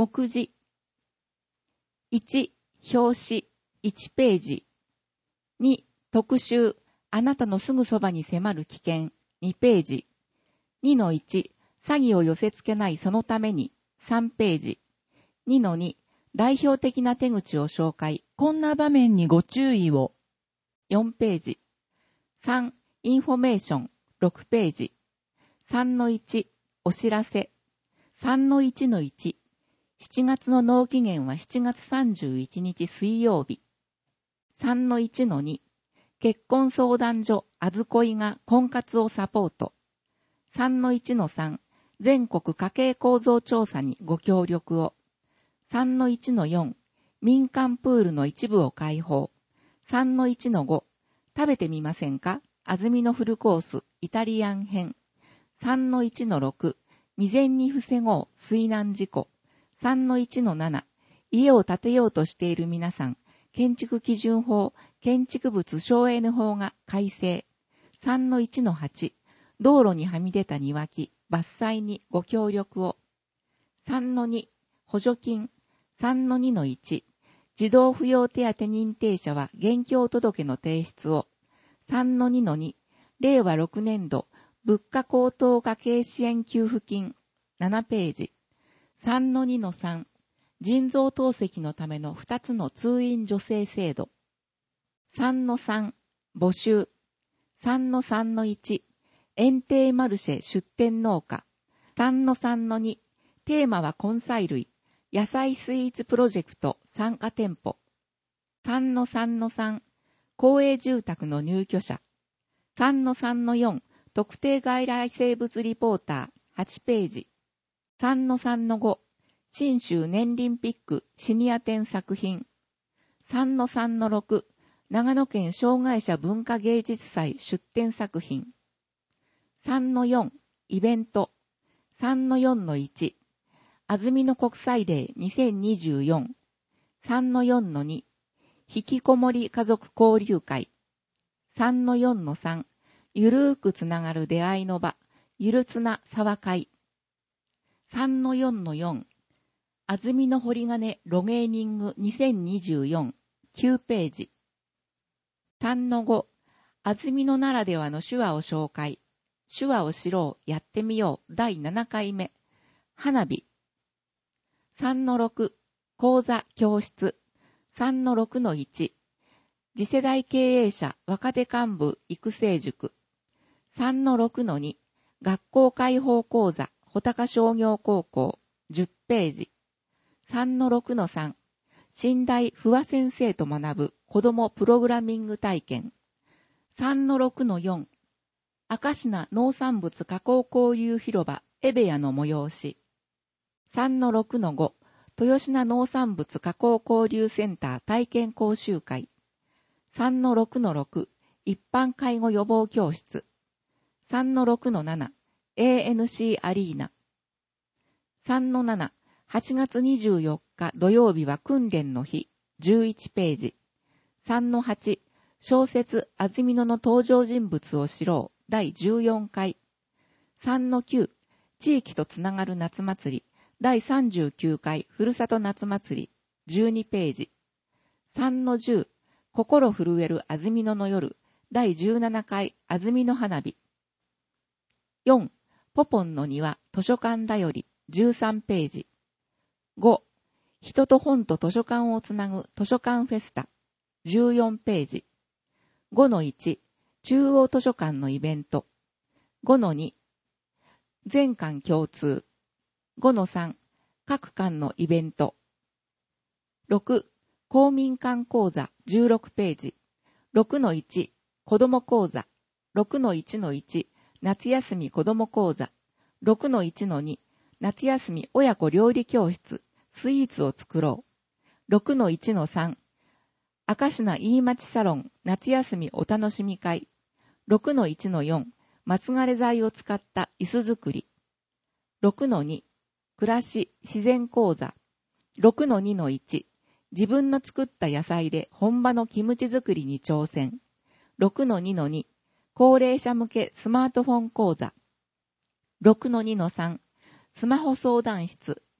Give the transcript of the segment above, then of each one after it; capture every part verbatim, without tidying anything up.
目次。いち、表紙、いちページ。に、特集、あなたのすぐそばに迫る危険、にページ。にのいち、詐欺を寄せ付けないそのために、さんページ。にのに、代表的な手口を紹介。 こんな場面にご注意を。 よんページ。さん、インフォメーション、ろくページ。さんのいち、お知らせ。さんのいちのいち、しちがつの納期限はしちがつさんじゅういちにち水曜日。さんのいちのに、結婚相談所あずこいが婚活をサポート。さんのいちのさん、全国家計構造調査にご協力を。さんのいちのよん、民間プールの一部を開放。さんのいちのご、食べてみませんか？安曇野フルコースイタリアン編。さんのいちのろく、未然に防ごう水難事故。さんのいちのなな、家を建てようとしている皆さん、建築基準法、建築物省エネ法が改正。さんのいちのはち、道路にはみ出た庭木、伐採にご協力を。さんのに、補助金。さんのにのいち、児童扶養手当認定者は現況届の提出を。さんのにのに、れいわろくねんど物価高騰家計支援給付金、ななページ。さんのにのさん、腎臓透析のためのふたつの通院助成制度。さんのさん、募集。さんのさんのいち、園庭マルシェ出店農家。さんのさんのに、テーマは根菜類、野菜スイーツプロジェクト参加店舗。さんのさんのさん、公営住宅の入居者。さんのさんのよん、特定外来生物リポーターはちページ。さんのさんのご、信州年輪ピックシニア展作品。さんのさんのろく、長野県障害者文化芸術祭出展作品。さんのよん、イベント。さんのよんのいち、安曇野国際デーにせんにじゅうよん。さんのよんのに、引きこもり家族交流会。さんのよんのさん、ゆるーくつながる出会いの場、ゆるつな沢会。さんのよんのよん、安曇野堀金ロゲーニングにせんにじゅうよん、きゅうページ。さんのご、安曇野ならではの手話を紹介。手話を知ろう、やってみよう、だいななかいめ。花火。さんのろく、講座、教室。さんのろくのいち、次世代経営者若手幹部育成塾。さんのろくのに、学校開放講座穂高商業高校じゅっページ。さんのろくのさん、寝台不破先生と学ぶ子どもプログラミング体験。さんのろくのよん、明石名農産物加工交流広場エベヤの催し。さんのろくのご、豊品農産物加工交流センター体験講習会。さんのろくのろく、一般介護予防教室。さんのろくのなな、エーエヌシー アリーナ。さんのなな、はちがつにじゅうよっか土曜日は訓練の日、じゅういちページ。さんのはち、小説安曇野の登場人物を知ろう、だいじゅうよんかい。さんのきゅう、地域とつながる夏祭り、だいさんじゅうきゅうかいふるさと夏祭り、じゅうにページ。さんのじゅう、心震える安曇野の夜、だいじゅうななかい安曇野花火。よん、ポポンの庭図書館だより、じゅうさんページ。ご、人と本と図書館をつなぐ図書館フェスタ、じゅうよんページ。ごのいち、中央図書館のイベント。ごのに、全館共通。ごのさん、各館のイベント。ろく、公民館講座じゅうろくページ。ろくのいち、子ども講座。ろくのいちのいち、夏休み子ども講座。ろくのいちのに、夏休み親子料理教室、スイーツを作ろう。ろくのいちのさん、明石名飯町サロン、夏休みお楽しみ会。ろくのいちのよん、松枯れ材を使った椅子作り。ろくのに、暮らし自然講座。ろくのにのいち、自分の作った野菜で本場のキムチ作りに挑戦。ろくのにのに、高齢者向けスマートフォン講座。ろくのにのさん、スマホ相談室。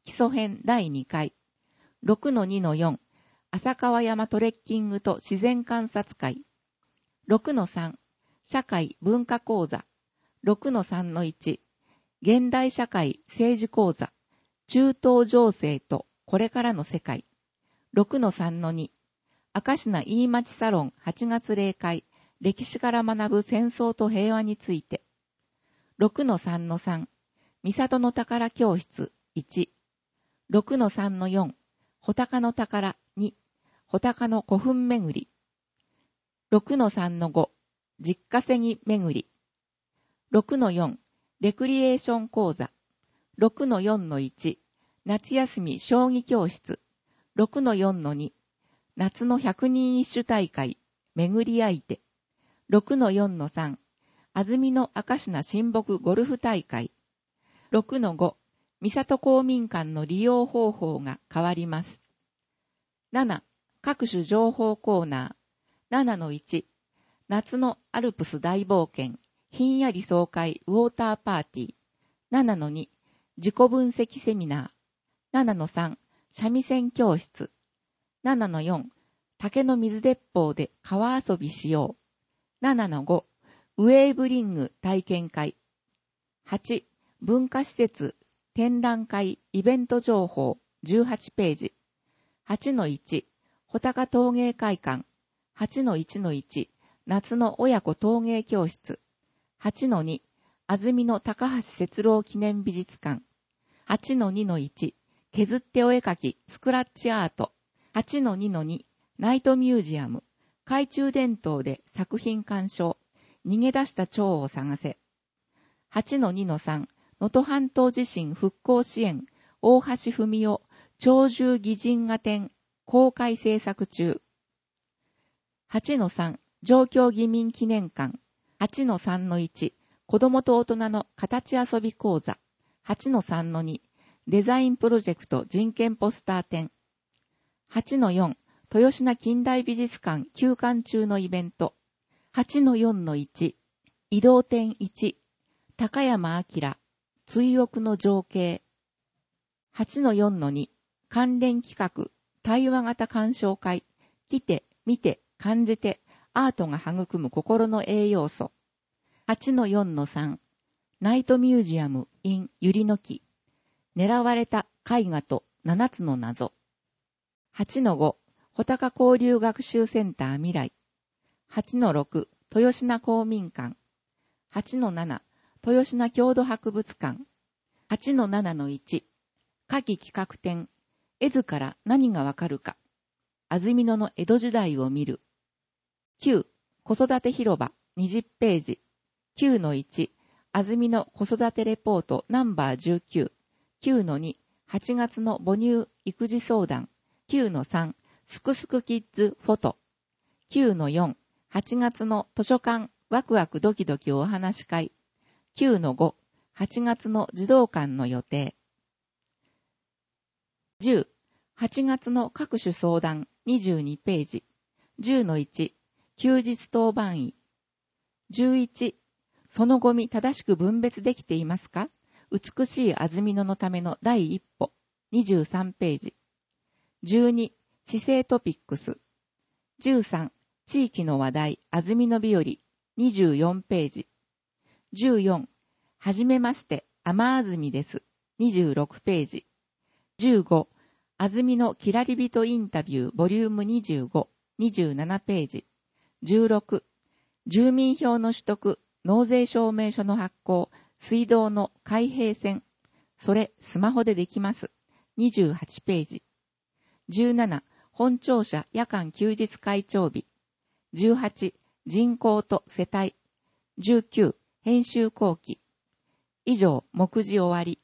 基礎編だいにかい。ろくのにのよん、浅川山トレッキングと自然観察会。ろくのさん、社会文化講座。ろくのさんのいち、現代社会政治講座。中東情勢とこれからの世界。ろくのさんのに、明石名飯町サロンはちがつ例会、歴史から学ぶ戦争と平和について。ろくのさんのさん、三郷の宝教室いち。ろくのさんのよん、穂高の宝に、穂高の古墳巡り。ろくのさんのご、実家席巡り。ろくのよん、レクリエーション講座。ろくのよんのいち、夏休み将棋教室。ろくのよんのに、夏の百人一首大会、巡り相手。ろくのよんのさん、安曇野明石名親睦ゴルフ大会。ろくのご、三郷公民館の利用方法が変わります。なな、各種情報コーナー。ななのいち、夏のアルプス大冒険、ひんやり爽快ウォーターパーティー。ななのに、自己分析セミナー。ななのさん、三味線教室。ななのよん、竹の水鉄砲で川遊びしよう。ななのご、ウェーブリング体験会。はち、文化施設展覧会イベント情報じゅうはちページ。はちのいち、穂高陶芸会館。はちのいちのいち、夏の親子陶芸教室。はちのに、安曇野高橋節郎記念美術館。はちのにのいち、削ってお絵描きスクラッチアート。はちのにのに、ナイトミュージアム。懐中電灯で作品鑑賞。逃げ出した蝶を探せ。はちのにのさん、能登半島地震復興支援。大橋文夫、鳥獣擬人画展。公開制作中。はちのさん、上京義民記念館。はちのさんのいち、子供と大人の形遊び講座。はちのさんのに、デザインプロジェクト人権ポスター展。はちのよん、豊品近代美術館休館中のイベント。はちのよんのいち、移動展いち、高山明、追憶の情景。はちのよんのに、関連企画、対話型鑑賞会。来て、見て、感じて、アートが育む心の栄養素。はちのよんのさん、ナイトミュージアム in ゆりの木。狙われた絵画とななつの謎。はちのご、穂高交流学習センター未来。はちのろく、豊品公民館。はちのなな、豊品郷土博物館。はちのななのいち、夏季企画展。絵図から何がわかるか。安曇野の江戸時代を見る。きゅう、子育て広場にじゅうページ。きゅうのいち、安曇野子育てレポートナンバーじゅうきゅう。きゅうのに、はちがつの母乳育児相談。きゅうのさん、すくすくキッズフォト。きゅうのよん、はちがつの図書館ワクワクドキドキお話会。きゅうのご、はちがつの児童館の予定。じゅう、はちがつの各種相談にじゅうにページ。じゅうのいち、休日当番医。じゅういち、そのゴミ正しく分別できていますか？美しい安曇野のための第一歩。にじゅうさんページ。じゅうに、姿勢トピックス。じゅうさん、地域の話題安曇野日和。にじゅうよんページ。じゅうよん、はじめまして、天安住です。にじゅうろくページ。じゅうご、安曇野きらりびとインタビューボリュームにじゅうご、にじゅうななページ。じゅうろく、住民票の取得、納税証明書の発行、水道の開閉栓。それ、スマホでできます。にじゅうはちページ。じゅうなな、本庁舎夜間休日会長日。じゅうはち、人口と世帯。じゅうきゅう、編集後期。以上、目次終わり。